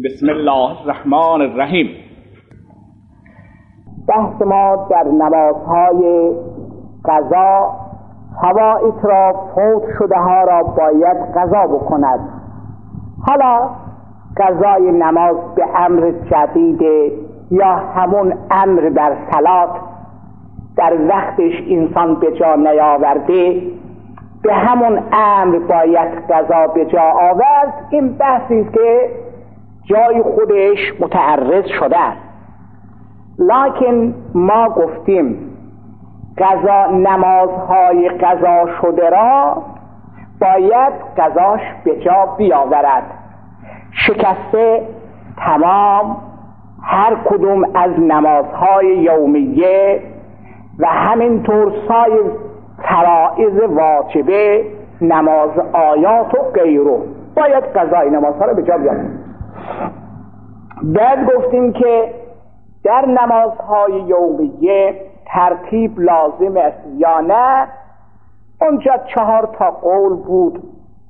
بسم الله الرحمن الرحیم. بحث ما در نمازهای قضا، فوائد را فوت شده ها را باید قضا بکند. حالا قضای نماز به امر جدید یا همون امر در صلات در وقتش انسان به جا نیاورده، به همون امر باید قضا به جا آورد، این بحثی است که جای خودش متعرض شده است. لکن ما گفتیم قضا، نمازهای قضا شده را باید قضاش به جا بیاورد. شکسته تمام هر کدوم از نمازهای یومیه و همینطور سایر فرائض واجبه، نماز آیات و غیره، باید قضای نمازها را به جا بیاورد. بعد گفتیم که در نمازهای یومیه ترتیب لازم است یا نه. اونجا 4 قول بود.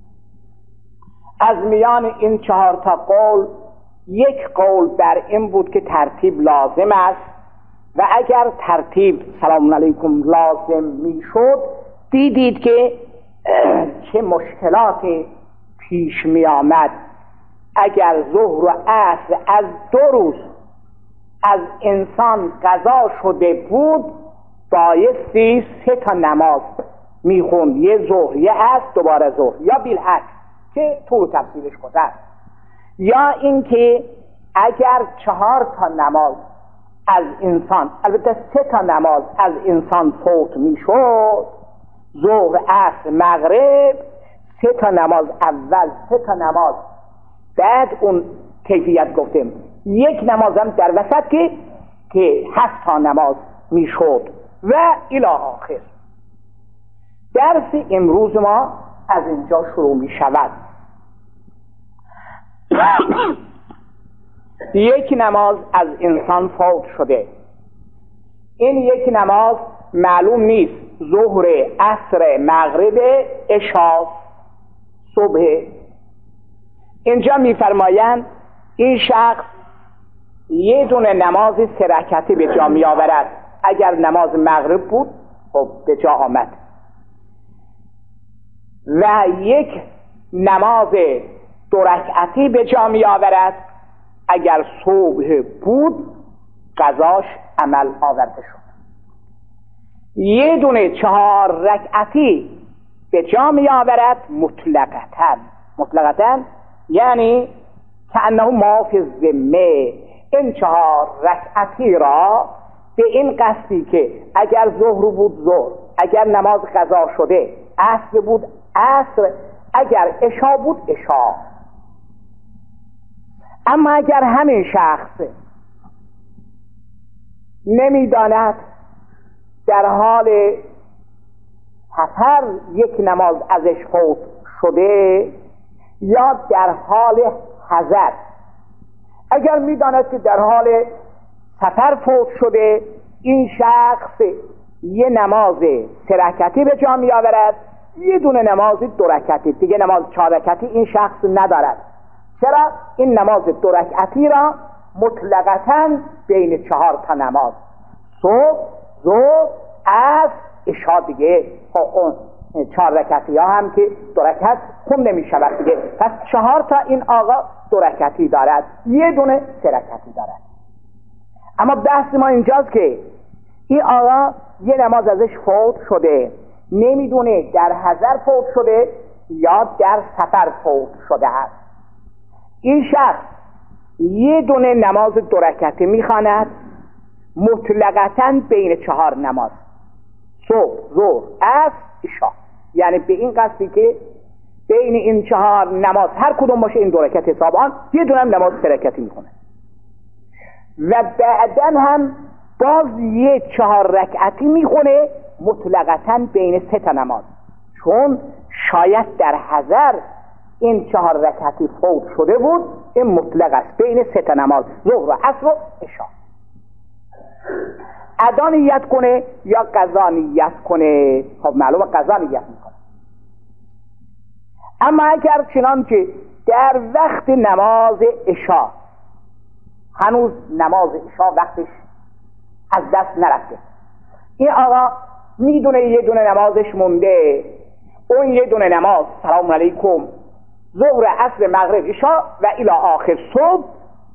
از میان این 4 قول یک قول بر این بود که ترتیب لازم است و اگر ترتیب سلام علیکم لازم میشد، دیدید که چه مشکلاتی پیش می آمد. اگر ظهر و عصر از 2 روز از انسان قضا شده بود، بایستی 3 نماز میخوند، یه ظهر یه عصر دوباره ظهر، یا بالعکس که طول تفصیلش گذشت. یا اینکه اگر 4 نماز از انسان، البته 3 نماز از انسان فوت میشد، ظهر عصر مغرب، 3 نماز اول، 3 نماز بعد اون کیفیت گفتیم، 1 نمازم در وسط که 7 نماز میشد و الی آخر. درس امروز ما از اینجا شروع می شود. 1 نماز از انسان فوت شده. این 1 نماز معلوم نیست ظهر، عصر، مغرب، عشا، صبح. اینجا میفرمایند این شخص یه دونه نماز 3 رکعتی به جا می آورد. اگر نماز مغرب بود خب به جا آمد، و 1 نماز 2 رکعتی به جا می آورد. اگر صبح بود قضاش عمل آورده شد. یه دونه 4 رکعتی به جا می آورد مطلقتاً، یعنی که انه ما فی الذمه. این 4 رکعتی را به این قصدی که اگر ظهر بود ظهر، اگر نماز قضا شده عصر بود عصر، اگر عشا بود عشا. اما اگر همین شخص نمیداند در حال سفر 1 نماز ازش فوت شده یا در حال حضر، اگر میداند که در حال سفر فوت شده، این شخص 1 نماز 3 رکعتی به جا می آورد، 1 دونه نماز 2 رکعتی، دیگه نماز 4 رکعتی این شخص ندارد. چرا؟ این نماز 2 رکعتی را مطلقاً بین 4 نماز، صبح، ظهر، عصر، عشا، دیگه اون 4 رکعتی ها هم که 2 رکعت خون نمی شود دیگه. پس 4 این آقا 2 رکعتی دارد، 1 دونه 3 رکعتی دارد. اما بحث ما اینجاست که این آقا 1 نماز ازش فوت شده، نمیدونه در حضر فوت شده یا در سفر فوت شده است. این شخص 1 دونه نماز 2 رکعتی میخواند مطلقاً بین 4 نماز، صبح، ظهر، عصر، عشا، یعنی به این قصدی که بین این 4 نماز هر کدوم باشه این 2 رکعت حساب آن، 1 دونه نماز 3 رکعتی میکنه و بعداً هم باز 4 رکعتی میخونه مطلقاً بین 3 نماز، چون شاید در حضر این 4 رکعتی فوت شده بود، این مطلق است بین 3 نماز، ظهر و عصر و عشا. ادا نیت کنه یا قضا نیت کنه، خب معلومه قضا نیت میکنه. اما اگر چنانچه در وقت نماز عشا هنوز نماز عشا وقتش از دست نرفته. این آقا میدونه یه دونه نمازش مونده، اون یه دونه نماز سلام علیکم ظهر عصر مغرب عشا و الی آخر صبح،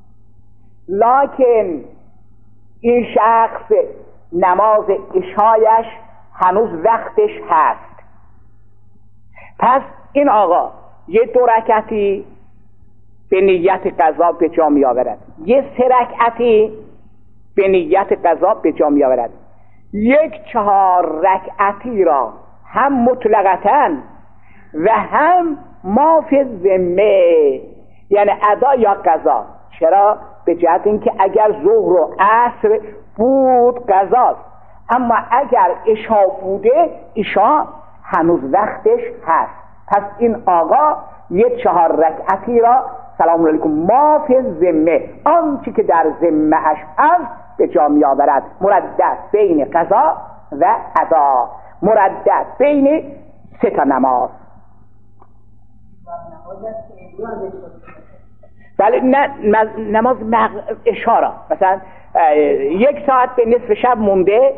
لکن این شخص نماز عشایش هنوز وقتش هست. پس این آقا یه 2 رکعتی به نیت قضا به جا می آورد، یه 3 رکعتی به نیت قضا به جا می آورد، 4 رکعتی را هم مطلقاً و هم ما فی الذمه، یعنی ادا یا قضا. چرا؟ به جهت اینکه اگر ظهر و عصر بود قضاست، اما اگر عشا بوده عشا هنوز وقتش هست. پس این آقا 4 رکعتی را سلام علیکم ما فی الذمه، آنچه که در ذمه اش هست به جا می آورد، مردد بین قضا و ادا، مردد بین 3 تا نماز. بله نه نماز اشاره مثلا 1 ساعت به نصف شب مونده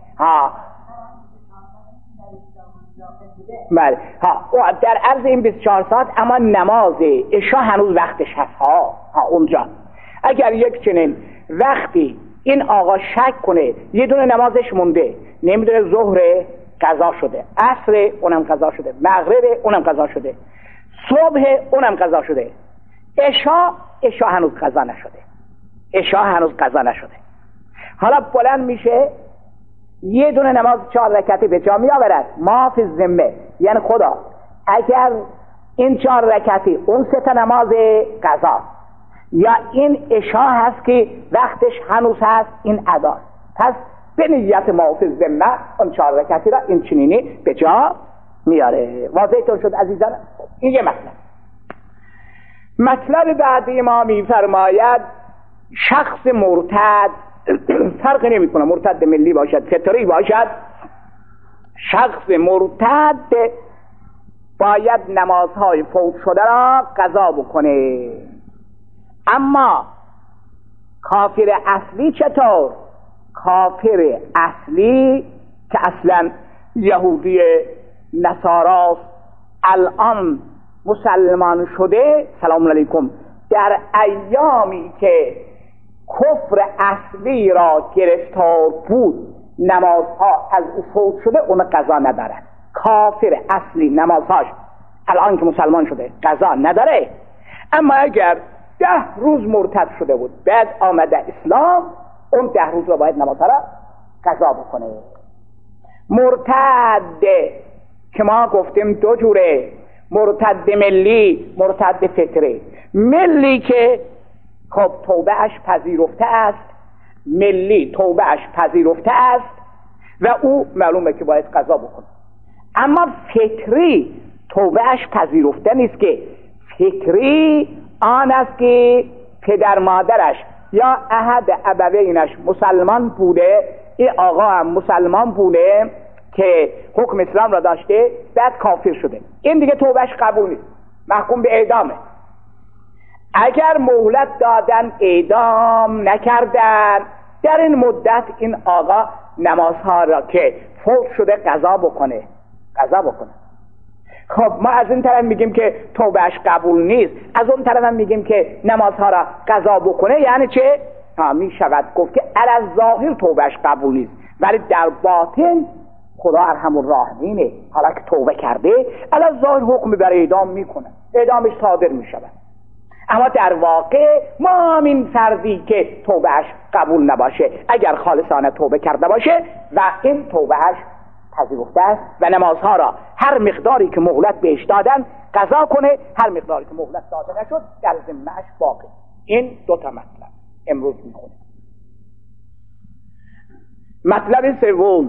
بله در عرض این 24 ساعت، اما نماز عشا هنوز وقتش هست اونجا. اگر یک چنین وقتی این آقا شک کنه یه دونه نمازش مونده، نمیدونه ظهر قضا شده، عصر اونم قضا شده، مغرب اونم قضا شده، صبح اونم قضا شده، عشا هنوز قضا نشده، عشا هنوز قضا نشده، حالا بلند میشه یه دونه نماز 4 رکعتی به جا می آورد ما فی الذمه، یعنی خدا اگر این 4 رکعتی اون 3 تا نماز قضا یا این عشا هست که وقتش هنوز هست این ادا، پس به نیت ما فی الذمه اون 4 رکعتی را این چنینی به جا میاره. واضح طور شد عزیزان؟ این یه مطلب بعدی ما میفرماید شخص مرتد، فرق نمی کنه مرتد ملی باشد فطری باشد، شخص مرتد باید نمازهای فوت شده را قضا بکنه. اما کافر اصلی چطور؟ کافر اصلی که اصلا یهودی نصاراست، الان مسلمان شده، سلام علیکم، در ایامی که کفر اصلی را گرفتار بود نمازها از او فوت شده، اون قضا ندارد. کافر اصلی نمازهاش الان که مسلمان شده قضا نداره، اما اگر 10 روز مرتد شده بود بعد آمده اسلام، اون 10 روز را باید نمازها را قضا بکنه. مرتد که ما گفتیم 2 جوره، مرتد ملی، مرتد فطری. ملی که خب توبه اش پذیرفته است، ملی توبه اش پذیرفته است و او معلومه که باید قضا بکنه. اما فطری توبه اش پذیرفته نیست، که فطری آن است که پدر مادرش یا احد ابوینش مسلمان بوده، این آقا هم مسلمان بوده که حکم اسلام را داشته، بعد کافر شده، این دیگه توبهش قبول نیست، محکوم به اعدامه. اگر مهلت دادن اعدام نکردن، در این مدت این آقا نمازها را که فوت شده قضا بکنه. خب ما از این طرف میگیم که توبهش قبول نیست، از اون طرف هم میگیم که نمازها را قضا بکنه. یعنی چه؟ میشود گفت که علی ظاهر توبهش قبول نیست، ولی در باطن خدا ارحم الراحمینه، حالا که توبه کرده علی ظاهر حکم بر اعدام میکنه، اعدامش صادر میشود. اما در واقع ما همین فردی که توبهش قبول نباشه، اگر خالصانه توبه کرده باشه و این توبهش پذیرفته است و نمازها را هر مقداری که مهلت بهش دادن قضا کنه، هر مقداری که مهلت داده نشد در ذمه‌اش باقی. این 2 تا مطلب امروز میخونه. مطلب سوم،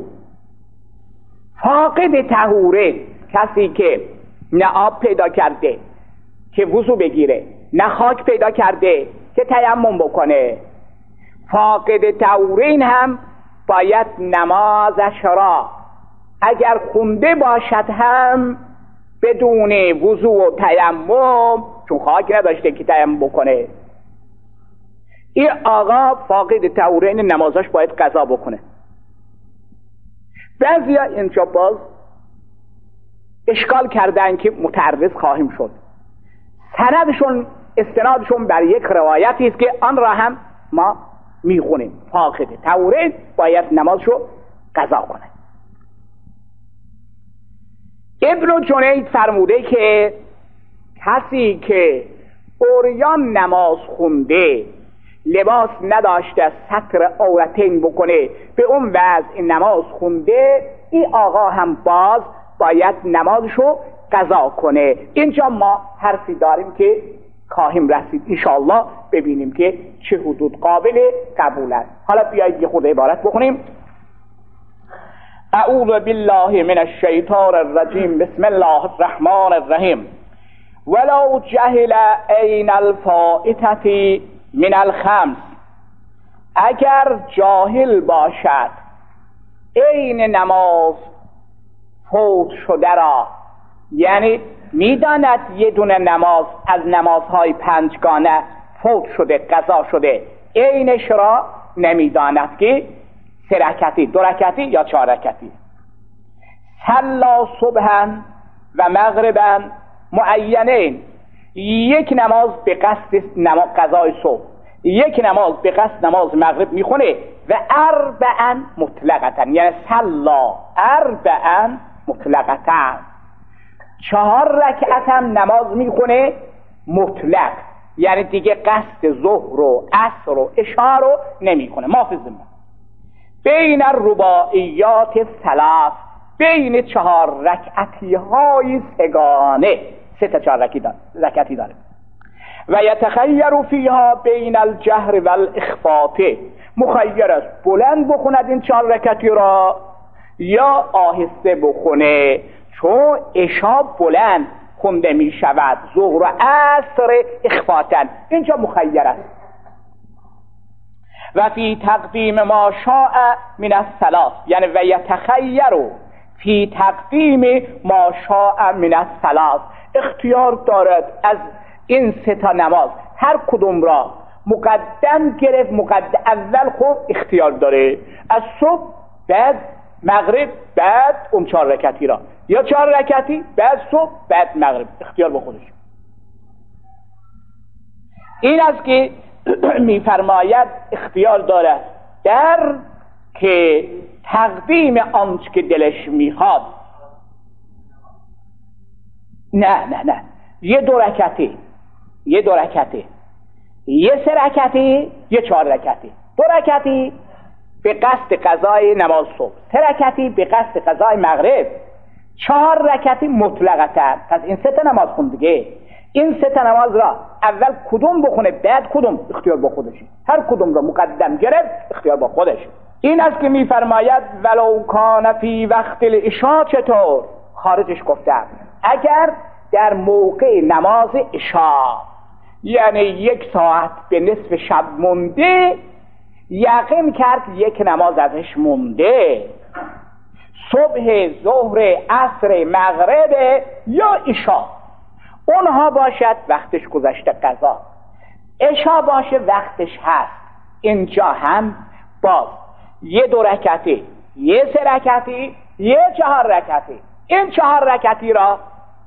فاقد طهوره، کسی که نه آب پیدا کرده که وضو بگیره، نه خاک پیدا کرده که تیمم بکنه. فاقد طهورین هم باید نمازش را اگر خونده باشد هم بدون وضو و تیمم، چون خاک نداشته که تیمم بکنه، این آقا فاقد طهورین نمازش باید قضا بکنه. بعضیا اینجا باز اشکال کردن که متعرض خواهیم شد. سندشون استنادشون بر یک روایتی است که آن را هم ما میخونیم. فاقد طهورین باید نمازشو قضا کنه. ابن جنید فرموده که کسی که عریان نماز خونده، لباس نداشته، ستر عورتین بکنه، به اون وضع نماز خونده، این آقا هم باز باید نمازشو قضا کنه. اینجا ما حرفی داریم که خواهیم رسید انشاءالله ببینیم که چه حدود قابل قبول است. حالا بیایید یه خود عبارت بخونیم. اعوذ بالله من الشیطان الرجیم. بسم الله الرحمن الرحیم. ولو جهل عین الفائتة من الخمس، اگر جاهل باشد عین نماز فوت شده را، یعنی میداند یه دونه نماز از نمازهای پنجگانه فوت شده، قضا شده، عینش را نمیداند که 3 رکعتی، 2 رکعتی یا 4 رکعتی. صلا صبحا و مغربا معینین، یک نماز به قصد قضای صبح، یک نماز به قصد نماز مغرب میخونه و 4 مطلقتا، یعنی صلا 4 مطلقتا، 4 رکعت هم نماز میخونه مطلق، یعنی دیگه قصد ظهر و عصر و عشا رو نمیکنه. مافظم بین الرباعیات 3، بین 4 رکعتی های سگانه، 3 تا 4 رکعتی داره. و یتخیر فیها بین الجهر و الاخفاء، مخیر است بلند بخوند این 4 رکعتی را یا آهسته بخونه، چون عشا بلند خونده می شود، ظهر و عصر اخفاتن، اینجا مخیر است. و فی تقدیم ما شاء من الثلاث، یعنی و یتخیر فی تقدیم ما شاء من الثلاث، اختیار دارد از این 3 تا نماز هر کدوم را مقدم گرفت. مقدم اول خب اختیار داره، از صبح بعد مغرب بعد اون 4 رکعتی را، یا 4 رکعتی بعد صبح بعد مغرب، اختیار با خودش. این است که میفرماید اختیار داره در که تقدیم آنچه که دلش میخواد. نه یه 2 رکعتی، یه 2 رکعتی، یه 3 رکعتی، یه 4 رکعتی. 2 رکعتی به قصد قضای نماز صبح، 3 رکعتی به قصد قضای مغرب، 4 رکعتی مطلقاً. پس این 3 تا نماز خون دیگه. این 3 تا نماز را اول کدوم بخونه بعد کدوم، اختیار با خودش. هر کدوم را مقدم گرفت، اختیار با خودش. این است که میفرماید ولو کان فی وقت العشاء، چطور؟ خارجش گفتم اگر در موقع نماز عشاء، یعنی 1 ساعت به نصف شب مونده، یقین کرد یک نماز ازش مونده، صبح، ظهر، عصر، مغرب یا عشاء، اونها باشد وقتش گذشته قضا، عشاء باشه وقتش هست، اینجا هم باز یه 2 رکعتی، یه 3 رکعتی، یه 4 رکعتی. این 4 رکعتی را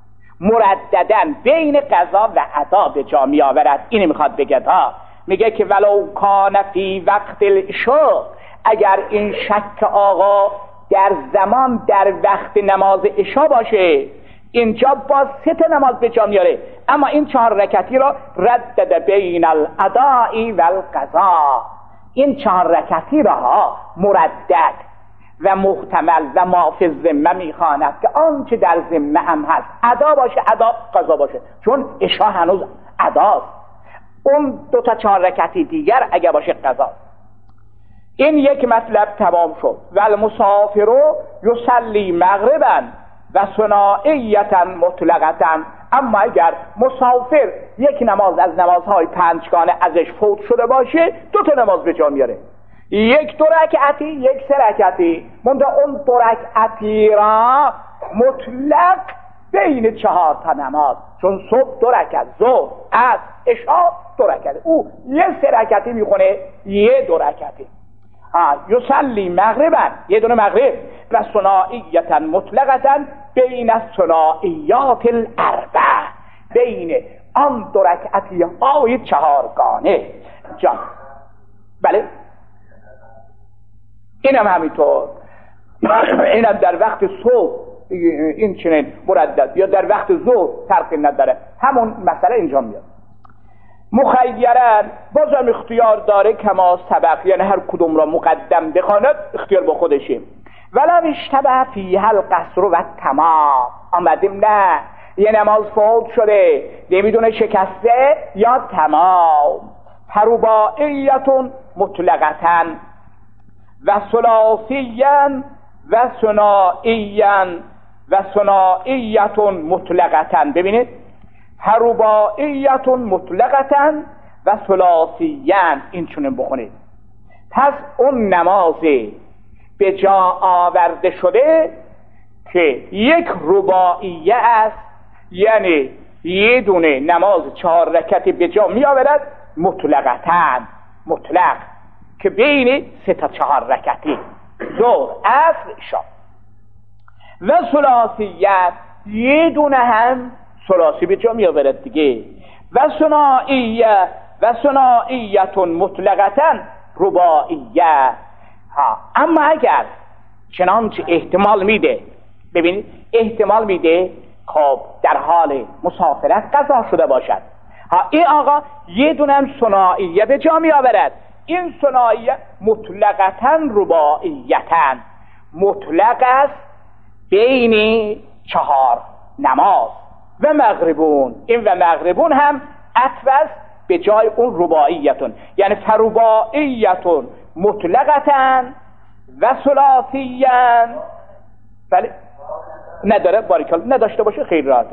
مرددن بین قضا و ادا به جا می آورد. اینی میخواد بگه ها، میگه که ولو کان فی وقت العشاء، اگر این شک آقا در زمان در وقت نماز عشاء باشه، اینجا باز 3 تا نماز به جا میاره، اما این 4 رکعتی را ردد بین الاداء و القضاء، این 4 رکعتی را مردد و محتمل و ما فی الذمه میخواند که آنچه در ذمه هم هست، ادا باشه ادا، قضا باشه، چون عشاء هنوز اداست. اون 2 تا 4 رکعتی دیگر اگه باشه قضا. این یک مطلب تمام شد. و المسافر یصلی مغربا و ثنائیتا مطلقتا، اما اگر مسافر یک نماز از نمازهای پنجگانه ازش فوت شده باشه، 2 تا نماز به جا میاره، 1 2 رکعتی، 1 3 رکعتی، منتها اون 2 رکعتی را مطلق بین 4 تا نماز، چون صبح 2 رکعت، ظهر، عصر، عشا 2 رکعت، او یه 3 رکعتی میخونه، یه 2 رکعتی. یصلی مغربا، یه دونه مغرب، و ثنائیتا مطلقتا بین الثنائیات الاربع، بین آن 2 رکعتی های 4گانه. جان بله اینم همینطور، اینم در وقت صبح این چنین مردد، یا در وقت ظهر فرقی نداره، همون مسئله اینجا میاد. مخیرن بازم اختیار داره کما سبق، یعنی هر کدوم را مقدم بخواند اختیار با خودشه. ولو اشتبه فیها القصر و تمام، آمدیم نه یه نماز فوت شده نمیدونه شکسته یا تمام، فرباعیتون مطلقتن و ثلاثیاً و ثنائیاً و ثنائیتون مطلقتن. ببینید رباعیتون مطلقتن و ثلاثیاً، این چونه بخونید. پس اون نماز به جا آورده شده که یک رباعیه است، یعنی یه دونه نماز 4 رکعتی به جا می آورد مطلقتن، مطلق، که بین 3 تا 4 رکعتی، ظهر، عصر، عشا. و ثلاثیت یه دونه هم ثلاثی به جا می آورد دیگه. و ثنائیه و ثنائیتون مطلقتاً رباعیه. اما اگر چنانچه احتمال میده، ببینید احتمال میده خب در حال مسافرت قضا شده باشد، این آقا یه دونه هم ثنائیه به جا می آورد، این ثنائیه مطلقتاً رباعیتاً، مطلق است بین 4 نماز. و مغربون، این و مغربون هم عطف به جای اون رباعیتون، یعنی فرباعیتون مطلقتاً و ثلاثیاً. بله نداره، باریکالله، نداشته باشه خیلی راحته.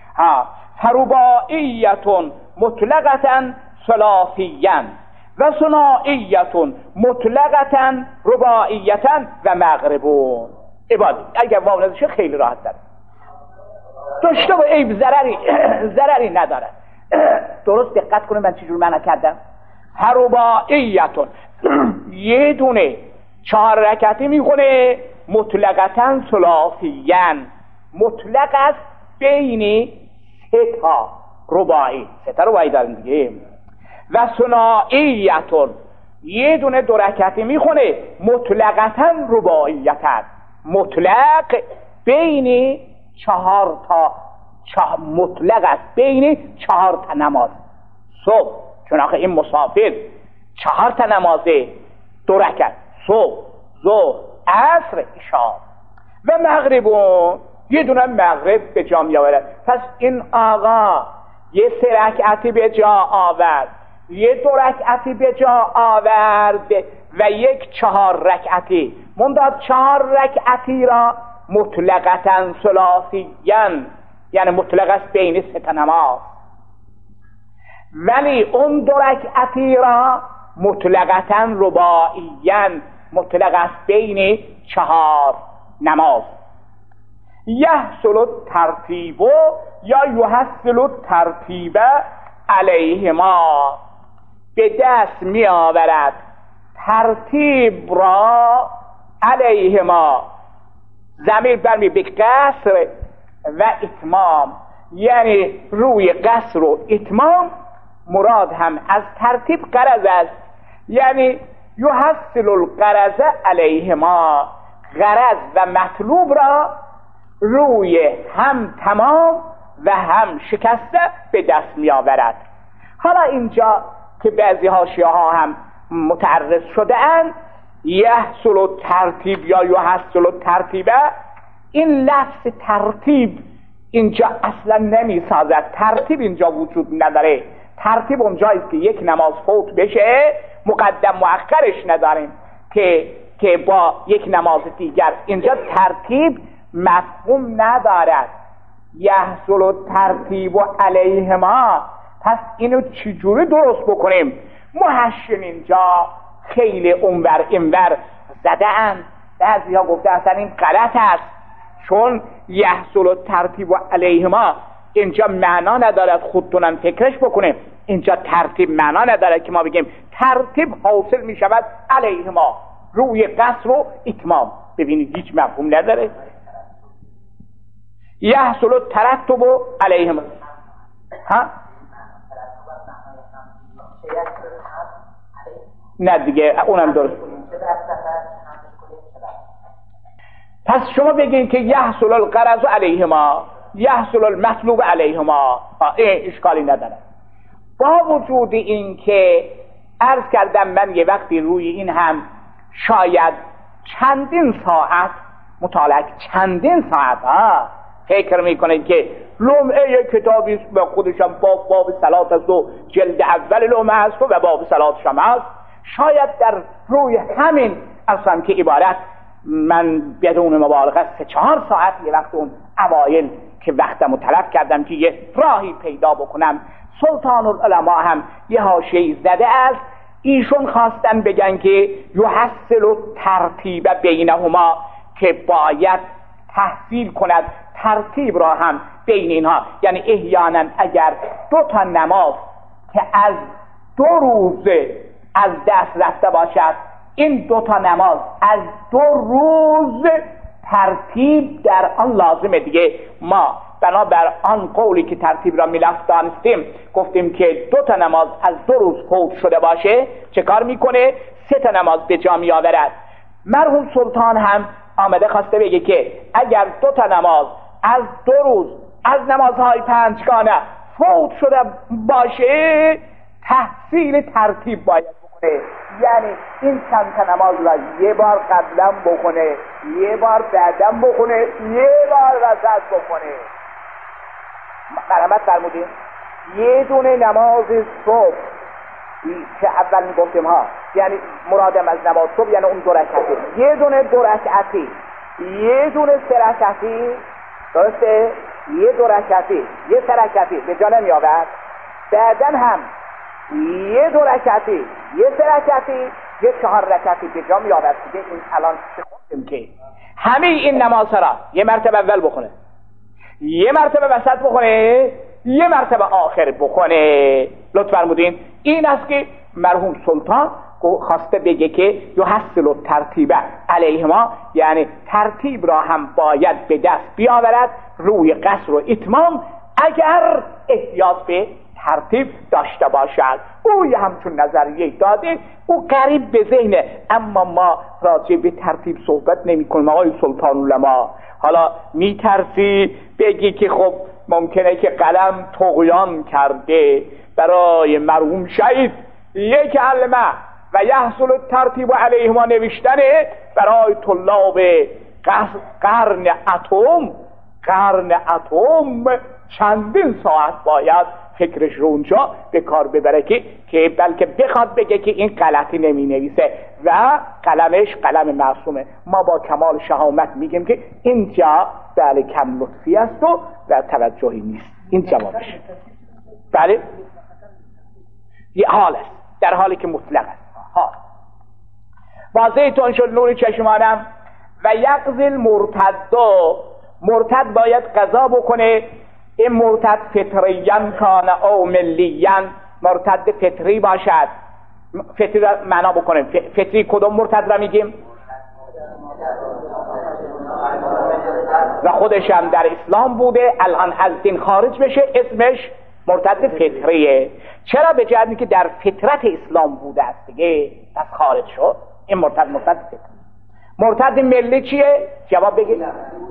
فرباعیتون مطلقتاً ثلاثیاً و ثنائیتون مطلقتاً رباعیتاً و مغربون. عبادی اگر واو نداشه خیلی راحت داره، داشته با عیب ضرری نداره. درست دقت کنه من چجور معنی کردم. رباعیتون یه دونه 4 رکعتی میخونه مطلقتاً ثلاثیاً، مطلق است بین 3 تا رباعی، 3 تا رباعی داریم دیگه. و ثنائیتون یه دونه 2 رکعتی میخونه مطلقتاً رباعیتاً، مطلق بین 4 تا مطلق است بین 4 تا نماز صبح، چون آخه این مسافر 4 تا نمازه 2 رکعت، صبح، ظهر، عصر، عشا. و مغربون یه دونه مغرب به جا می آورد. پس این آقا یه 3 رکعتی به جا آورد، یه 2 رکعتی به جا آورد و یک 4 رکعتی منداد. 4 رکعتی را مطلقتاً ثلاثیاً، یعنی مطلق است بین 3 تا نماز، ولی اون 2 رکعتی را مطلقتاً رباعیاً، مطلق است بین 4 نماز. یحصل الترتیب یا یحصل الترتیب علیهما، به دست می آورد ترتیب را علیهما، ضمیر برمی به قصر و اتمام، یعنی روی قصر و اتمام مراد هم از ترتیب غرض است، یعنی یحصل الغرض علیهما، غرض و مطلوب را روی هم تمام و هم شکسته به دست می آورد. حالا اینجا که بعضی حاشیه ها هم متعرض شده اند، یحصل الترتیب یا یحصل الترتیب، این لفظ ترتیب اینجا اصلا نمی سازد، ترتیب اینجا وجود نداره. ترتیب اونجایی که یک نماز فوت بشه مقدم مؤخرش نداریم که با یک نماز دیگر، اینجا ترتیب مفهوم ندارد. یحصل الترتیب علیهما، پس اینو چجوری درست بکنیم؟ محشن اینجا خیلی اونور اینور زده اند، بعضی ها گفته اصلا این غلط است، چون یحصل الترتیب علیهما اینجا معنا ندارد خودتونم فکرش بکنه. اینجا ترتیب معنا ندارد که ما بگیم ترتیب حاصل می شود علیهما، روی قصر و اتمام. ببینید هیچ مفهوم نداره. یحصل الترتب علیهما، ها نه دیگه اونم درست. پس شما بگین که یحصل الغرض علیهما، یحصل المطلوب علیهما، اشکالی نداره. با وجود این که عرض کردم من یه وقتی روی این هم شاید چندین ساعت مطالعه، چندین ساعت فکر میکنید که لمعه کتابی به خودشم باب صلات است و جلد اول لمعه است و باب صلاتش هم است. شاید در روی همین اصلا که عبارت من بدون مبالغه 3-4 ساعت یه وقت اون اوایل که وقتمو تلف کردم که یه راهی پیدا بکنم. سلطان العلماء هم یه حاشیه‌ای زده است. ایشون خواستن بگن که یحصل الترتیب بینهما، که باید تحصیل کند ترتیب را هم بین اینها. یعنی احیانا اگر 2 نماز که از 2 روز از دست رفته باشد، این 2 نماز از 2 روز ترتیب در آن لازمه دیگه. ما بنابر آن قولی که ترتیب را میلفظ دانستیم گفتیم که 2 نماز از 2 روز فوت شده باشه چه کار میکنه؟ 3 نماز به جا میآورد. مرحوم سلطان هم آمده خواسته بگه که اگر 2 نماز از 2 روز از نمازهای 5گانه فوت شده باشه تحصیل ترتیب باید بکنه. یعنی این چند تا نماز را یه بار قبلا بکنه، یه بار بعدا بکنه، یه بار وسط بکنه. مرحمت فرمودین یه دونه نماز صبح که اول میگفتیم ها، یعنی مرادم از نماز صبح یعنی اون 2 رکعته، یه دونه 2 رکعتی، یه دونه 3 رکعتی، درسته؟ یه 2 رکعتی، یه 3 رکعتی به جا نمی آورد. بعدن هم یه 2 رکعتی، یه 3 رکعتی، یه 4 رکعتی به جا می آورد. دیگه این الان چه خوندیم که همه این نماز را یه مرتبه اول بخونه، یه مرتبه وسط بخونه، یه مرتبه آخر بخونه. لطف فرمودین این است که مرحوم سلطان خواسته بگه که یحصل الترتیب علیهما، یعنی ترتیب را هم باید به دست بیاورد روی قصر و اتمام اگر احتیاج به ترتیب داشته باشد. او همچون نظریه داده، او قریب به ذهنه، اما ما راجع به ترتیب صحبت نمی کنیم. آقای سلطان العلماء حالا میترسی بگی که خب ممکنه که قلم طغیان کرده برای مرحوم شهید 1 کلمه و یحصل الترتیب علیهما نوشتنه برای طلاب قرن اتم چندین ساعت باید فکرش رو اونجا به کار ببره که بلکه بخواد بگه که این غلطی نمی نویسه و قلمش قلم معصومه. ما با کمال شهامت میگیم که اینجا بله کم لطفی است و توجهی نیست. این جوابش بله یه حال است، در حالی که مطلق است. واضح تون شد نور چشمانم. و یقضی المرتد، مرتد باید قضا بکنه. این مرتد فطریان کان او ملیان، مرتد فطری باشد. فطری را معنا بکنیم. فطری کدوم مرتد را میگیم؟ و خودش هم در اسلام بوده الان از دین خارج بشه اسمش مرتد فطریه. چرا؟ به جهتی که در فطرت اسلام بوده است دیگه پس خارج شد. این مرتد فطری. مرتد ملی چیه؟ جواب بگید.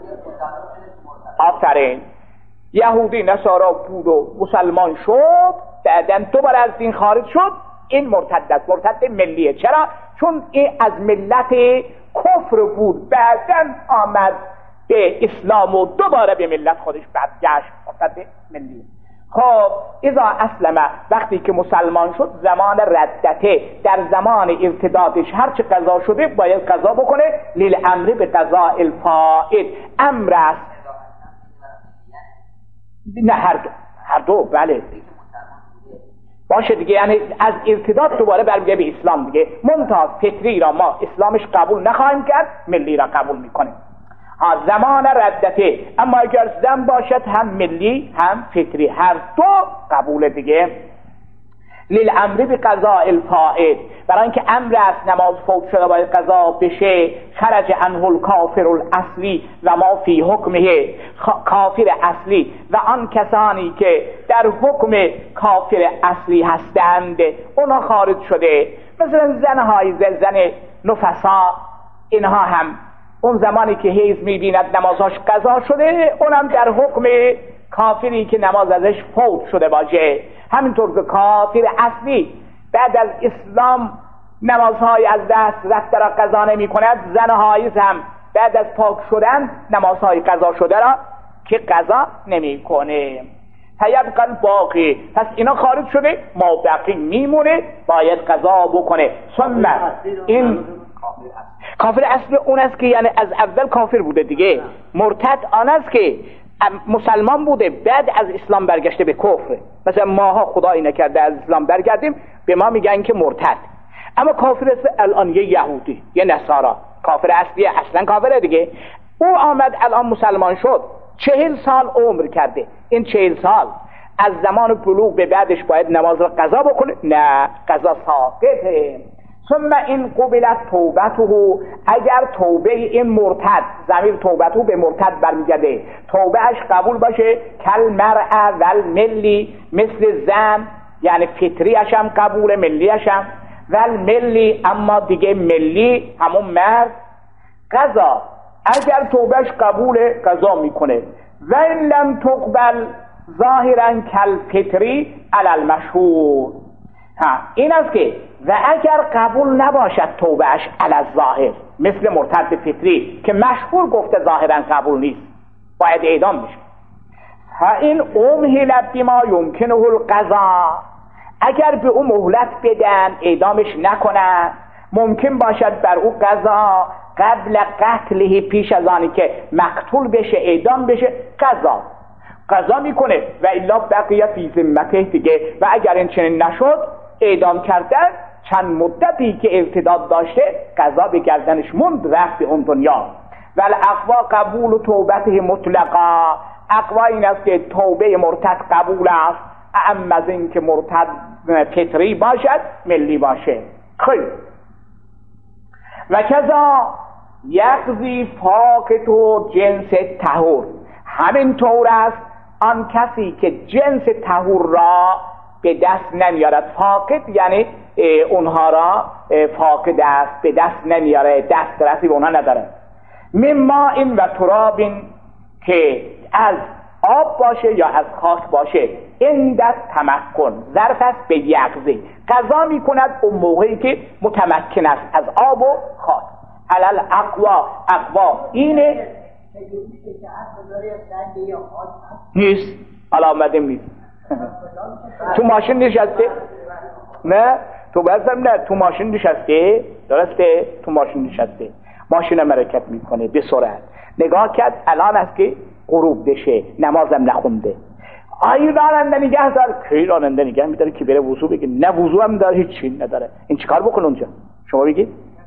آفرین. یهودی نصارا بود و مسلمان شد، بعداً دوباره از دین خارج شد، این مرتد است. مرتد ملیه. چرا؟ چون این از ملت کفر بود، بعداً آمد به اسلام و دوباره به ملت خودش برگشت. مرتد ملیه. خب اذا اسلم، وقتی که مسلمان شد، زمان ردته، در زمان ارتدادش هر چه قضا شده باید قضا بکنه. للامر به قضاء الفائت، امر است. نه هر دو بله باشه دیگه، یعنی از ارتداد دوباره برمیگه به اسلام دیگه. منتها فطری را ما اسلامش قبول نخواهیم کرد، ملی را قبول میکنیم. زمان ردته. اما اگر زن باشد هم ملی هم فطری، هر دو قبول دیگه. للامر بقضاء الفائت، برای اینکه امر است نماز فوت شده باید قضا بشه. خرج عنه الکافر الاصلی و ما فی حکمه، کافر اصلی و آن کسانی که در حکم کافر اصلی هستند اونا خارج شده. مثلا زنهای زن نفسا، اینها هم اون زمانی که حیض میبیند نمازهاش قضا شده، اونم در حکم کافری که نماز ازش فوت شده باشه. همینطور که کافر اصلی بعد از اسلام نمازهای از دست رفته را قضا نمی کند، زن حایض هم بعد از پاک شدن نمازهای قضا شده را که قضا نمی کنه. فیبقى الباقی، پس اینا خارج شده، ما باقی میمونه باید قضا بکنه. ثم این کافر اصل اون است که یعنی از اول کافر بوده دیگه. مرتد آن است که مسلمان بوده بعد از اسلام برگشته به کفر. مثلا ماها خدایی نکرده از اسلام برگردیم به ما میگن که مرتد. اما کافر است الان یه یهودی یه نصارا، کافر اصلی اصلا کافره دیگه. او آمد الان مسلمان شد، 40 سال عمر کرده. این 40 سال از زمان بلوغ به بعدش باید نماز را قضا بکنه؟ نه، قضا ساقطه. ثم این قبلت توبته، اگر توبه این مرتد، ضمیر توبته به مرتد برمیگرده، توبهش قبول باشه، کل مرء ول ملی، مثل زن، یعنی فطریش هم قبول، ملیش هم، ول ملی اما دیگه ملی همون مرد، قضا اگر توبهش قبول قضا میکنه. و این لم تقبل ظاهرا کل فطری علی المشهور. این است که و اگر قبول نباشد توبهش علی الظاهر مثل مرتد فطری که مشهور گفته ظاهرا قبول نیست، باید اعدام بشه. این امهل بما یمکنه القضا، اگر به او مهلت بدن اعدامش نکنن، ممکن باشد بر او قضا قبل قتله، پیش از آنی که مقتول بشه اعدام بشه قضا میکنه. و الا بقیه فی ذمته دیگه. و اگر این چنین نشد اعدام کردن، چند مدتی که ارتداد داشته قضا به گردنش موند، رفت به اون دنیا. و الاقوا قبول توبته مطلقا، اقوا این است که توبه مرتد قبول است، اما از این که مرتد فطری باشد ملی باشه. خیلی و کذا یقضی فاقد و جنس طهور، همین طور است آن کسی که جنس طهور را به دست نمیارد. فاقد یعنی اونها را فاقد است، به دست نمیاره، دسترسی به اونها نداره. مما این و ترابین، که از آب باشه یا از خاک باشه. این دست تمکن ظرف است به یقضی، قضا میکند اون موقعی که متمکن است از آب و خاک. علل اقوا اینه نیست، علامت نیست. تو ماشین نشسته؟ نه تو بازم نه، تو ماشین نشسته، درسته؟ تو ماشین نشسته، ماشین حرکت میکنه به سرعت، نگاه کرد الان است که غروب بشه، نمازم نخونده. آیا راننده نگه دار؟ کی راننده نگه میداره که بره وضو بگه؟ نه وضو هم داره، هیچی نداره. این چیکار بکنه اونجا؟ شما بگید؟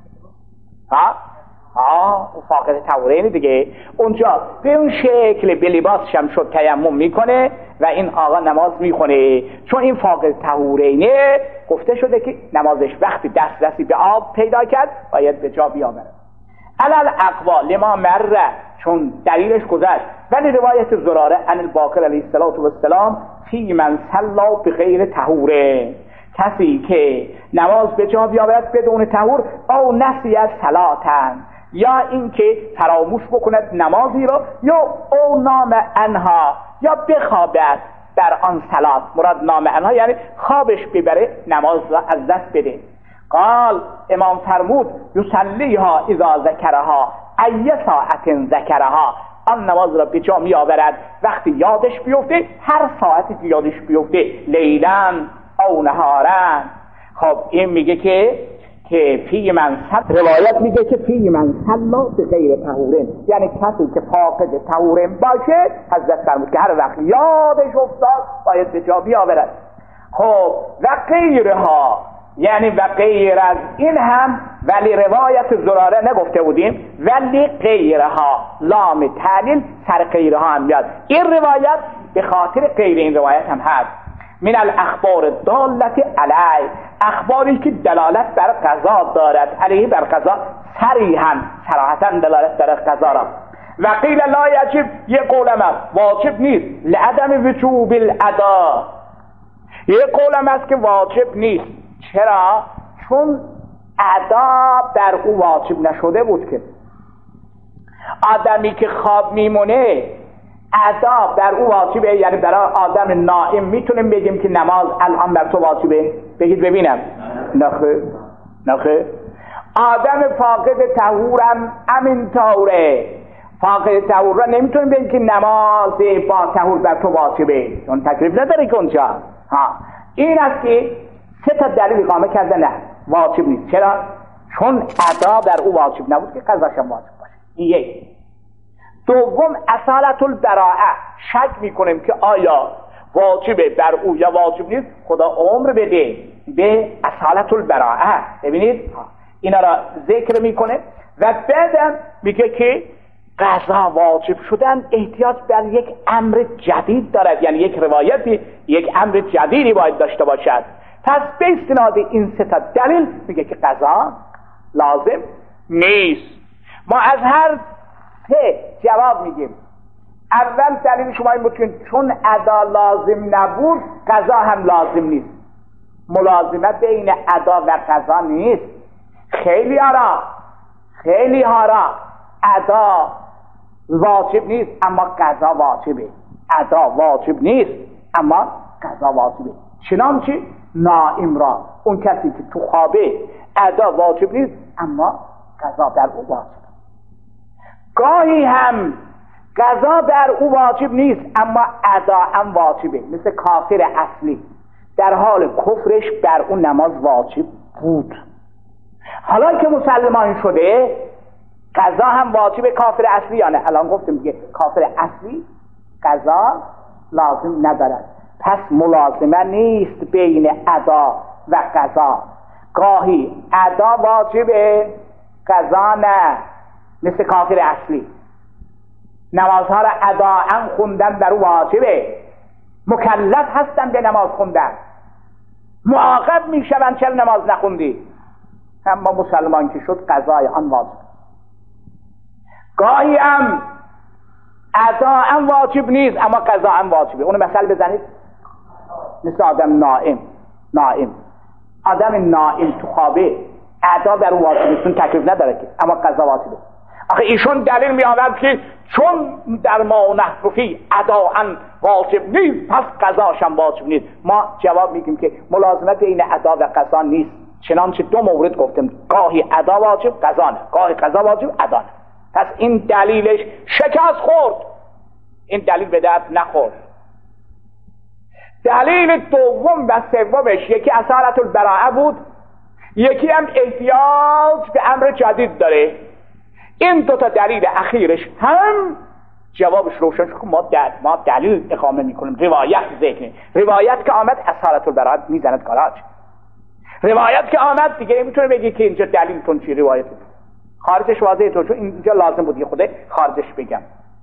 اون فاقد طهورین دیگه. اونجا به اون شکل به لباسش هم شد تیمم میکنه و این آقا نماز میخونه، چون این فاقد طهورینه گفته شده که نمازش وقتی دسترسی به آب پیدا کرد باید به جا بیاوره. علل اقوا لما مره، چون دلیلش گذشت. ولی روایت زراره عن الباقر علیه السلام فی من صلا بغیر طهوره، کسی که نماز به جا بیاورد بدون طهور، او نسی از صلاتن، یا اینکه فراموش بکند نمازی را، یا او نام انها، یا بخوابد در آن صلات. مراد نام انها یعنی خوابش ببره، نماز را از دست بده. قال امام فرمود یصلیها اذا ذکرها، ای ساعت ذکرها، آن نماز را به جا می آورد وقتی یادش بیفته، هر ساعتی که یادش بیفته، لیلن او نهارن. خب این میگه که فی من روایت میگه که فی من صلا بغیر طهورین، یعنی کسی که فاقد طهورین باشه، حضرت فرمود که هر وقت یادش افتاد باید به جا بیاورد. خب و غیرها، یعنی و غیر از این هم، ولی روایت زراره نگفته بودیم، ولی غیرها، لام تعلیل سر غیرها هم میاد. این روایت به خاطر غیر این روایت هم هست. من الاخبار الدالة علی، اخباری که دلالت بر قضا دارد، علیه بر قضا، صراحتا دلالت بر قضا را. و قیل لا یجب، یه قولم واجب نیست، لعدم وجوب الادا، یه قولم است که واجب نیست. چرا؟ چون ادا بر او واجب نشده بود. که آدمی که خواب میمونه ادا بر او واجبه، یعنی برای آدم نائم میتونیم بگیم که نماز الان بر تو واجبه؟ بگید ببینم. نخه آدم فاقد طهورم امین طوره، فاقد طهور را نمیتونیم بگیم که نماز با طهور بر تو واجبه، چون تکلیف نداره که اونجا. این است که سه تا دلیل اقامه کرده نه واجب نیست. چرا؟ چون ادا بر او واجب نبود که قضاش هم واجب باشه. این یک. دوم اصالت البراءه، شک میکنیم که آیا واجبه بر او یا واجب نیست. خدا عمر بده به اصالت البراءه. ببینید اینا را ذکر میکنه و بعدم میگه که قضا واجب شدن احتیاج بر یک امر جدید دارد، یعنی یک روایتی یک امر جدیدی باید داشته باشد. پس به استناد این سه تا دلیل میگه که قضا لازم نیست. ما از هر سه جواب میگیم. اول دلیل شما این بود که چون ادا لازم نبود قضا هم لازم نیست. ملازمت بین ادا و قضا نیست. خیلی ها را ادا واجب نیست اما قضا واجبه. ادا واجب نیست اما قضا واجبه. چنانچه نائم را، اون کسی که تو خوابه، ادا واجب نیست اما قضا بر او واجبه. گاهی هم قضا بر او واجب نیست اما ادا هم واجبه، مثل کافر اصلی در حال کفرش بر اون نماز واجب بود. حالا که مسلمان شده قضا هم واجب کافر اصلی یا نه؟ الان گفتم دیگه کافر اصلی قضا لازم ندارد. پس ملازمه نیست بین ادا و قضا. گاهی ادا واجبه قضا نه، مثل کافر اصلی. نمازها را اداءً خوندن بر او واجبه، مکلف هستن به نماز خوندن، معاقب میشوند چرا نماز نخوندی. اما مسلمان که شد قضای آن واجب. گاهی هم اداءً واجب نیست اما قضاءً واجبه. اون مثال بزنید. مثل آدم نائم آدم نائم تو خوابه ادا بر او واجبه، چون تکلیف نداره که، اما قضا واجبه. آخه ایشون دلیل می آورد که چون در ما نحرفی اداءً واجب نیست پس قضاش هم واجب نیست. ما جواب میگیم که ملازمت این ادا و قضا نیست. چنانچه دو مورد گفتم، گاهی ادا واجب قضا نه، گاهی قضا واجب ادا نه. پس این دلیلش شکست خورد، این دلیل به درد نخورد. دلیل دوم و سومش، یکی اصالت البراءه بود، یکی هم احتیاج به امر جدید داره. این دوتا دلیل اخیرش هم جوابش روشن شد. ما دلیل اقامه میکنیم، روایت ذکر، روایت که آمد اصالت البراءه میزند کاراج. روایت که آمد دیگه نمیتونه بگی که اینجا دلیل تون چی، روایت خارجش واضحه تو، چون اینجا لازم بود یه خوده خارجش بگم.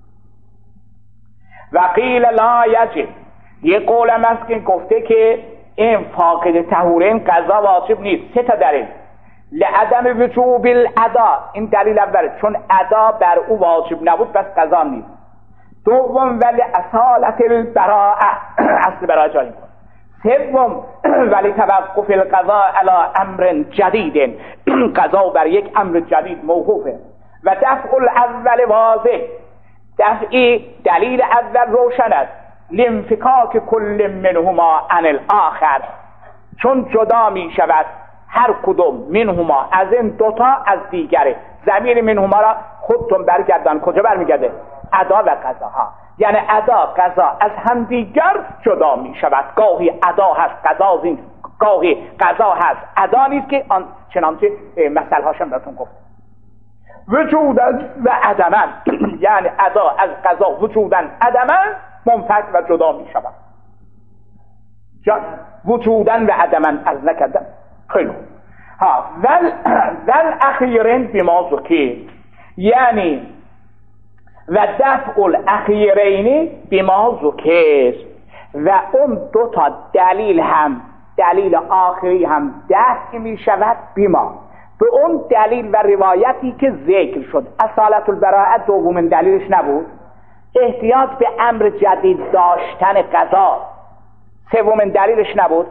و قیل لا یجب، یه قولم هست که گفته که این فاقد طهورین قضا واجب نیست. سه تا دلیل. لعدم وجوب الادا، این دلیل اوله، چون ادا بر او واجب نبود پس قضا نیست. دوم ولی اصالت البراءه، اصل براءه جاری کن. سوم ولی توقف القضا علی امر جدید، قضا بر یک امر جدید موقوفه. و دفع الاول واضح، دفعی دلیل اول روشن است. لانفکاک کل منهما عن الاخر، چون جدا می شود هر کدوم منهما از این دوتا از دیگره. ضمیر منهما را خودتون برگردان، کجا برمیگرده؟ ادا و قضاها. یعنی ادا قضا از هم دیگر جدا می شود. گاهی ادا هست قضا نیست، گاهی قضا هست ادا نیست، که آن چنانچه مثل هاشم براتون گفت. وجودا و عدما، یعنی ادا از قضا وجودا عدما منفک و جدا می شود. وجودا و عدما از نکردم خیلی ها ول اخیرین بما ذکر، یعنی و دفع الاخیرین بما ذکر، و اون دو تا دلیل هم، دلیل آخری هم دفع می شود بیما، به اون دلیل و روایتی که ذکر شد. اصالت البراءت دومین دلیلش نبود؟ احتیاط به امر جدید داشتن قضا سومین دلیلش نبود؟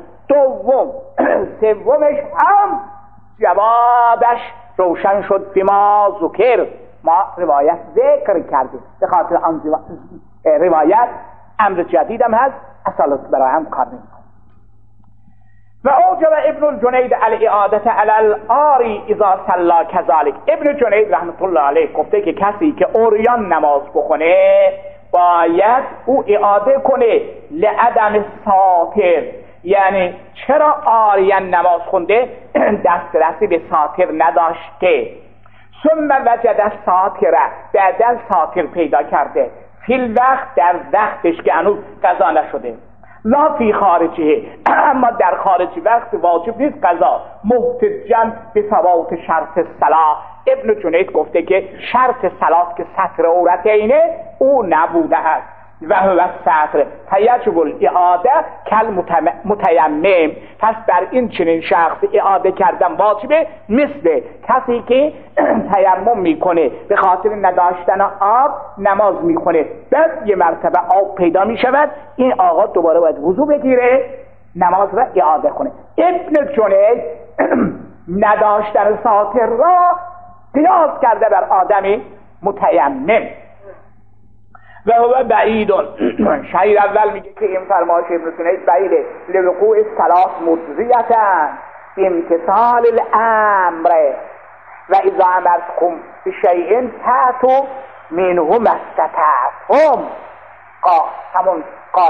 سومش هم جوابش روشن شد بیما ذکر، ما روایت ذکر کردیم، به خاطر آن روایت امر جدید هم هست، اصالت البراءت هم کار نمی‌کنه. و اوجب ابن الجنید الاعادة علی العاری اذا صلی کذالک. ابن جنید رحمت الله علیه گفته که کسی که عریان نماز بخونه باید او اعاده کنه لعدم ساتر، یعنی چرا عریان نماز خونده؟ دسترسی به ساتر نداشته. ثم وجد ساتره، بعداً ساتر پیدا کرده، فی الوقت در وقتش که هنوز قضا نشده، لا فی خارجه، اما در خارج وقت واجب نیست قضا، محتجاً به فوات شرط الصلاة. ابن جنید گفته که شرط صلات که ستر عورتینه او نبوده است، و هو الستر فیجب الاعاده کالمتیمم، پس بر این چنین شخص اعاده کردن واجبه، مثل کسی که تیمم میکنه به خاطر نداشتن آب نماز میکنه، بعد یه مرتبه آب پیدا میشود، این آقا دوباره باید وضو بگیره نماز را اعاده کنه. ابن جنید نداشتن ساتر را قیاس کرده بر آدمی متیمم. و هو بعیدون، شهیر اول میگه که این فرمایش ابن جنید بعیده، لوقوع الصلاة مجزیة بامتثال الامر و اذا امرتكم بشیء فاتوا منه ما استطعتم. همون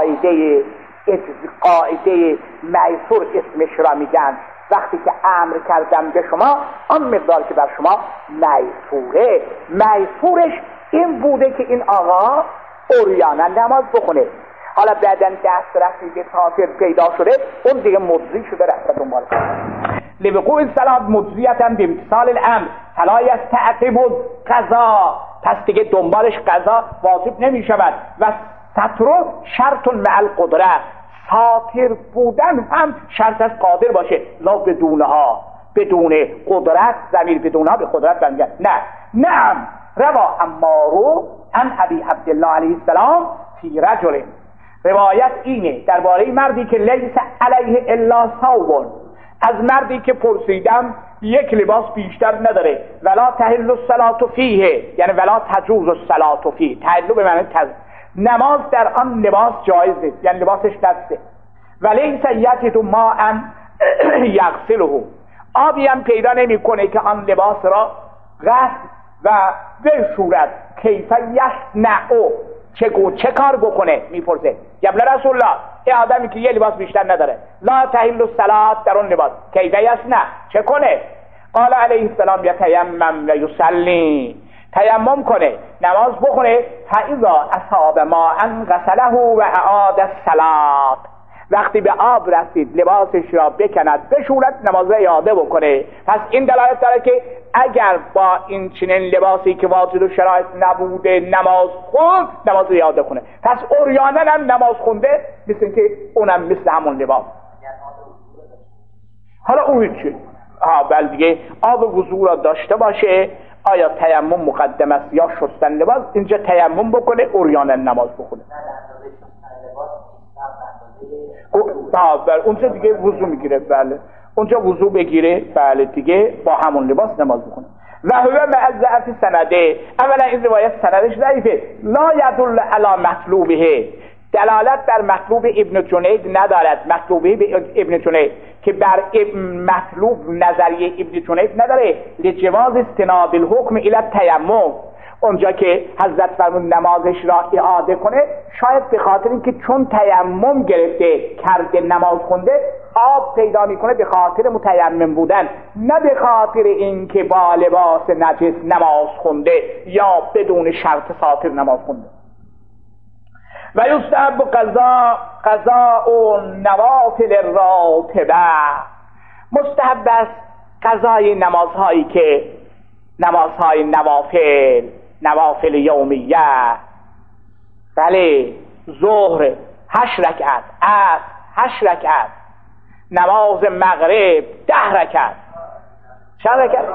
قاعده میسور اسمش را میگن، وقتی که امر کردم به شما آن مقدار که بر شما میسوره. میسورش این بوده که این آقا عریانا نماز بخونه، حالا بعداً دسترسی به ساتر پیدا شده، اون دیگه مجزی شده رفته دنبال لوقوع الصلاة مجزیة بامتثال الامر فلا یستعقب القضا، پس دیگه دنبالش قضا واجب نمی شود. و ستر شرط مع القدره، ساتر بودن هم شرط از قادر باشه، لا بدونها، بدون قدرت، ضمیر بدونها به قدرت برمیگرد. نه نعم روا عمارو عن ابی عبدالله علیه السلام فی رجل، روایت اینه درباره مردی که لیس علیه الا ثوب، از مردی که پرسیدم یک لباس بیشتر نداره، ولا تحل الصلاة فیه، یعنی ولا تجوز الصلاة فیه، تحل به معنی نماز در آن لباس جایز نیست، یعنی لباسش دسته، ولیس یجد ماء یغسله، آبی هم پیدا نمیکنه که آن لباس را غسل و بشورد. کیف یصنع، چه کار بکنه؟ میپرسه قبل رسول الله، این آدمی که یه لباس بیشتر نداره، لا تحل الصلاة در اون لباس، کیف یصنع، چه کنه؟ قال علیه السلام یتیمم و یصلی، تیمم کنه نماز بخونه، فاذا اصاب ماء غسله و اعاد الصلاة، وقتی به آب رسید لباسش را بکند بشورد نماز را اعاده بکنه. پس این دلالت داره که اگر با این چنین لباسی که واجد و شرایط نبوده نماز خوند، نماز را اعاده کنه. پس عریانا هم نماز خونده، مثل که اونم مثل همون لباس. حالا اون چی؟ بل دیگه آب وضو را داشته باشه، آیا تیمم مقدم است یا شستن لباس؟ اینجا تیمم بکنه، عریانا نماز بخونه. اونجا دیگه وضو میگیره، بله اونجا وضو بگیره، بله دیگه با همون لباس نماز بخونه. و هو مع ضعف سنده، اولا این روایت سندش ضعیفه، لا یدل علی مطلوبه، دلالت بر مطلوب ابن جنید ندارد، مطلوبه به ابن جنید که بر مطلوب نظریه ابن جنید نداره، لجواز استناد الحکم الی التیمم، اونجا که حضرت فرمود نمازش را اعاده کنه، شاید به خاطر اینکه چون تیمم گرفته کرده نماز خونده آب پیدا میکنه، به خاطر متیمم بودن، نه به خاطر اینکه با لباس نجس نماز خونده یا بدون شرط ساتر نماز خونده. و یستحب قضاء النوافل الراتبه، مستحب است قضای نمازهایی که نمازهای نوافل یومیه، بله، ظهر 8 رکعت، عصر 8 رکعت، نماز مغرب 10 رکعت، چند رکعت؟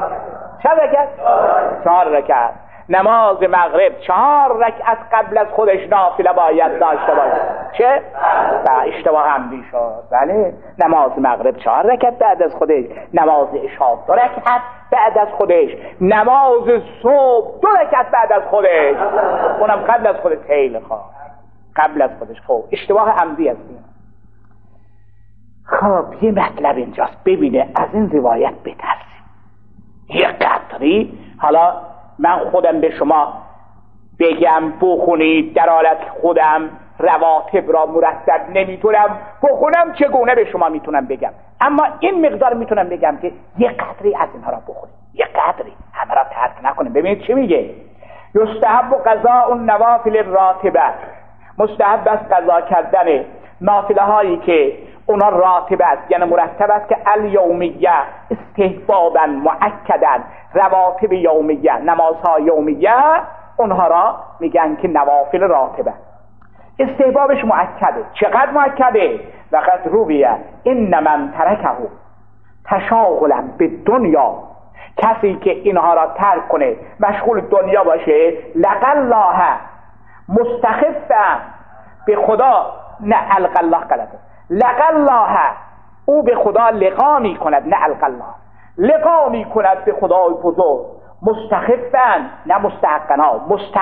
4 رکعت، نماز مغرب 4 رکعت قبل از خودش نافله باید داشته باشه. چه؟ اشتباه عمدی شد. بله، نماز مغرب 4 رکعت بعد از خودش، نماز عشاء 2 رکعت بعد از خودش، نماز صبح 2 رکعت بعد از خودش، اونم قبل از خودش. خیلی خوب، قبل از خودش. خب اشتباه عمدی است. خب یه مطلب اینجاست، ببینه از این روایت بترسیم یه قدری. حالا من خودم به شما بگم بخونید، در حالت خودم رواتب را مرتب نمیتونم بخونم، چگونه به شما میتونم بگم؟ اما این مقدار میتونم بگم که یه قدری از اینها را بخونید، یه قدری، همه را ترک نکنید. ببینید چی میگه: یستحب قضاء النوافل الراتبه، مستحب است قضا کردن نافله هایی که اونا راتب است، یعنی مرتب است، که الیومیه، استحبابا مؤکدا، رواتب یومیه، نمازهای یومیه، اونها را میگن که نوافل راتبه. استحبابش مؤکده. چقدر مؤکده؟ وقت رویه ان من ترکه تشاغلا به دنیا، کسی که اینها را ترک کنه، مشغول دنیا باشه، لقى الله مستخفا به خدا، نه القى الله غلطه، لقى الله، او به خدا لقا می کند، نه القى الله، لقا می کند به خدای بزرگ، مستخفا، نه مستحقنا،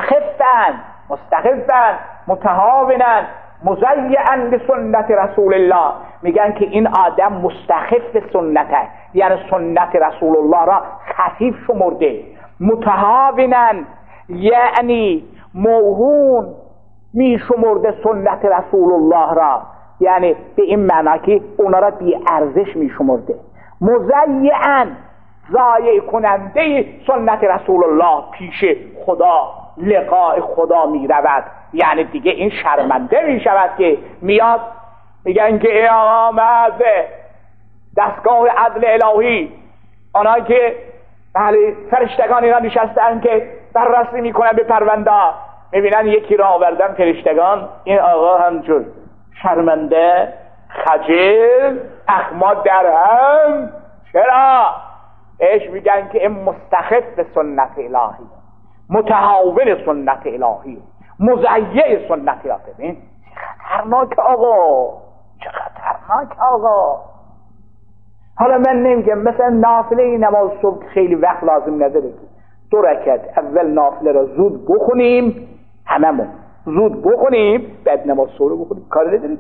مستخفا متهاونا مضیعا لسنت رسول الله. میگن که این آدم مستخف سنته، یعنی سنت رسول الله را خفیف شمرده. متهاونا یعنی موهون می شمرده سنت رسول الله را، یعنی به این معنا که اونا را بی ارزش می شمرده. مضیعا، ضایع کننده سنت رسول الله پیش خدا، لقاء خدا می رود. یعنی دیگه این شرمنده می شود که میاد میگن که ای آقا محض دستگاه عدل الهی، آنها که فرشتگان اینا نشستن که بررسی میکنن به پرونده، میبینن یکی را آوردن فرشتگان، این آقا همچون شرمنده، خجل، اخماد در هم. چرا؟ ايش میگن که این مستخف سنت الهی، متهاون سنت الهی، مضیع سنت الهی. ببین چه خطرناک آقا، چه خطرناک آقا. حالا من نمیگم مثلا نافله نماز صبح خیلی وقت لازم نداره که 2 رکعت اول نافله را زود بخونیم، هممون زود بخونیم، بعد نماز صبح رو بخونیم، کار نداره که.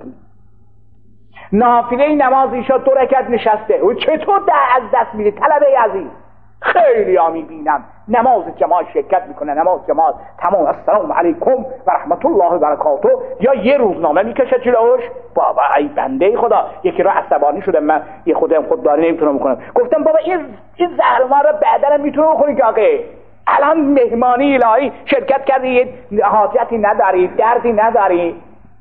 نافله نماز ایشا 2 رکعت نشسته، و چطور از دست میره طلبه عزیز؟ خیلی ها میبینم نماز جماعت شرکت میکنه، نماز جماعت تمام، السلام علیکم و رحمت الله و برکاته، یا یه روزنامه میکشه جلوش. بابا ای بنده خدا، یکی را عصبانی شدم من، یه خودداری نمیتونم بکنم، گفتم بابا این زهرما را بعدن میتونه بخونی که آقا الان مهمانی الهی شرکت کردی، حاجتی نداری، دردی نداری،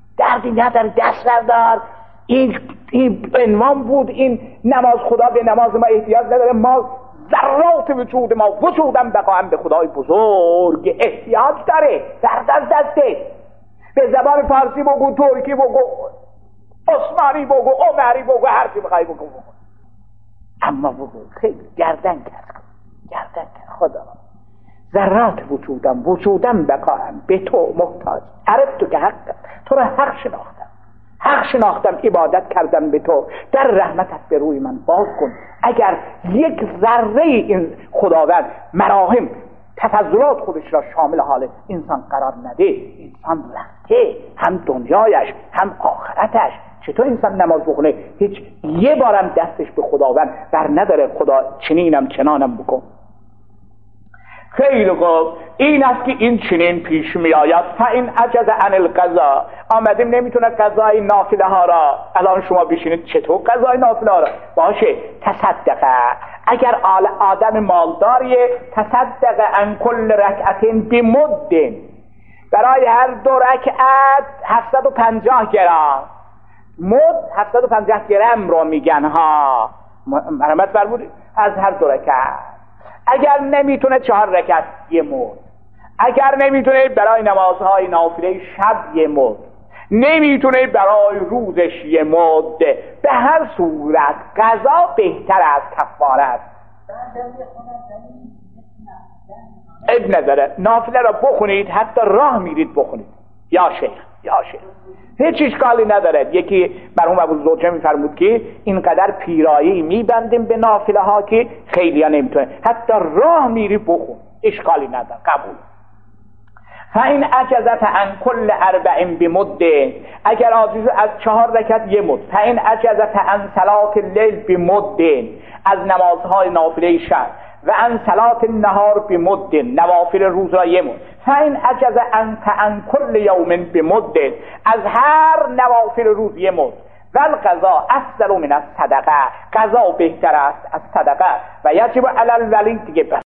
دست بردار. این عنوان بود، این نماز خدا به نماز ما احتیاج نداره، ما ذرات وجود ما وجودم بقایم به خدای بزرگ احتیاج داره. در دسته به زبان فارسی بگو، ترکی بگو، عثمانی بگو، عمری بگو، هر چی بخوای بگو. اما بگو خیلی گردن کرد خدا، ذرات وجودم بقایم به تو محتاج. عرفت تو که تو را حق شناختم، عبادت کردم به تو، در رحمتت به روی من باز کن. اگر یک ذره این خداوند مراهم تفضلات خودش را شامل حال انسان قرار نده، انسان رفته، هم دنیایش هم آخرتش. چطور انسان نماز بخونه هیچ یه بارم دستش به خداوند بر نداره، خدا چنینم چنانم بکن؟ خیلی خوب، این است که این چنین پیش می آید. فاین عجز عن القضا، آمدیم نمیتونه قضای نافله ها را، الان شما بشینید چطور قضای نافله ها را؟ باشه، تصدقه، اگر آدم مالداریه، تصدقه عن کل رکعتین بمد، برای هر 2 رکعت 750 گرم، مد 750 گرم رو میگن ها، مرحمت فرمودید از هر 2 رکعت. اگر نمیتونه 4 رکعت یه مد، اگر نمیتونه برای نمازهای نافله شب یه مد، نمیتونه برای روزش یه مد، به هر صورت قضا بهتر از کفارت. اب نداره نافله را بخونید، حتی راه میرید بخونید. یا شیخ هیچ اشکالی نداره. یکی مرحوم ابوالزوجه میفرمود که اینقدر پیرایی میبندیم به نافله ها که خیلی ها نمیتونه، حتی راه میری بخون، اشکالی نداره، قبول. فاین عجزت عن کل 4 بمد، اگر عاجز از 4 رکعت یه مد. فاین عجزت عن صلات اللیل بمد، از نمازهای نافله شب، و عن صلات النهار بمد، نوافل روز را یه مد. فاین عجز عن کل یوم بمد، از هر نوافل روز یه مد. و القضا افضل من الصدقه، قضا بهتر است از صدقه. و یجب علی الولی، دیگه